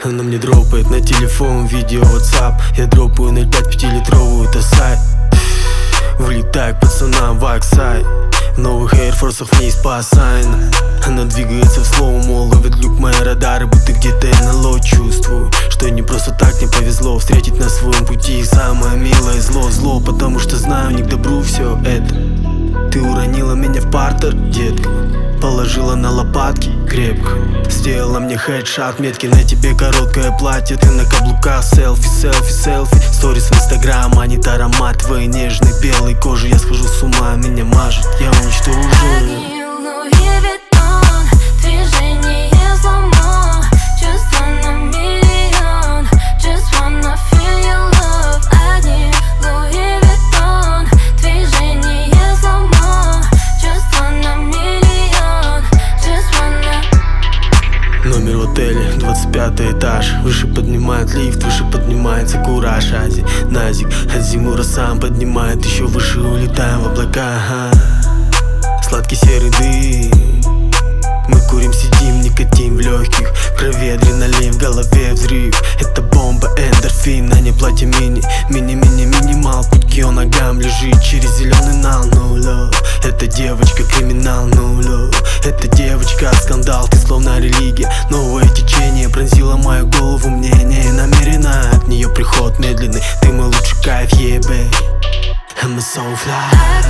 Она мне дропает на телефон видео WhatsApp. Я дропаю 0,5 5-литровую тасай. Вылетаю к пацанам в Аксай. В новых Air Force'ах вниз по Сайну. Она двигается в слоумо, ловит люк мои радары, будто где-то НЛО. Чувствую, что не просто так не повезло встретить на своем пути самое милое зло, потому что знаю, не к добру все это. Ты уронила меня в партер, детка, положила на лопатки крепко, сделала мне хедшот, метки на тебе короткое платье. Ты на каблуках, селфи, сторис в инстаграм, манит аромат твоей нежной белой кожи. Я схожу с ума, меня мажет, я уничтожу. Номер в отеле, 25 этаж. Выше поднимает лифт, выше поднимается кураж. Ази, Назик, от Зимура сам поднимает. Еще выше улетаем в облака. Сладкий серый дым. Мы курим, сидим, никотин в легких, в крови адреналин, в голове взрыв. Это бомба, эндорфин, на не платье минимал. Путь к ее ногам лежит через зеленый нал. No love, эта девочка криминал. No love, эта девочка скандал. Ты словно религия, новое течение пронзило мою голову. Мне не намерена, от нее приход медленный. Ты мой лучший кайф, yeah, babe. I'm so fly.